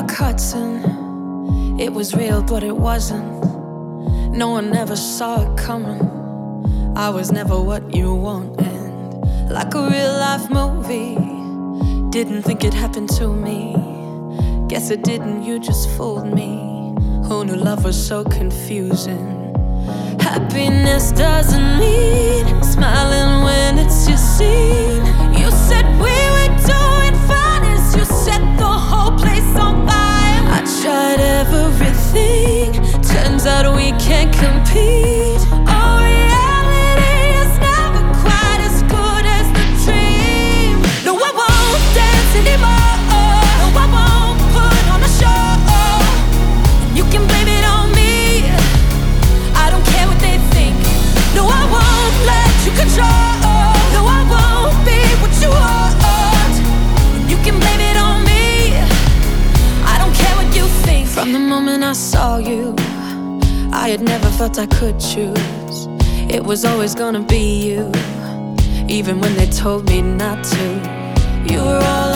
Rock Hudson, it was real but it wasn't. No one ever saw it coming. I was never what you want, and like a real life movie, didn't think it happened to me. Guess it didn't, you just fooled me. Who knew love was so confusing? Happiness doesn't mean smiling when it's your scene. You said we were doing fine as you set the whole place on fire. I tried everything, turns out we can't compete. Oh, reality is never quite as good as the dream. No, I won't dance anymore. No, I won't put on a show. You can blame it on me, I don't care what they think. No, I won't let you control. No, I won't be what you want. You can blame it on me, I don't care what you think. From the moment I saw you, I had never felt I could choose. It was always gonna be you, even when they told me not to. You were all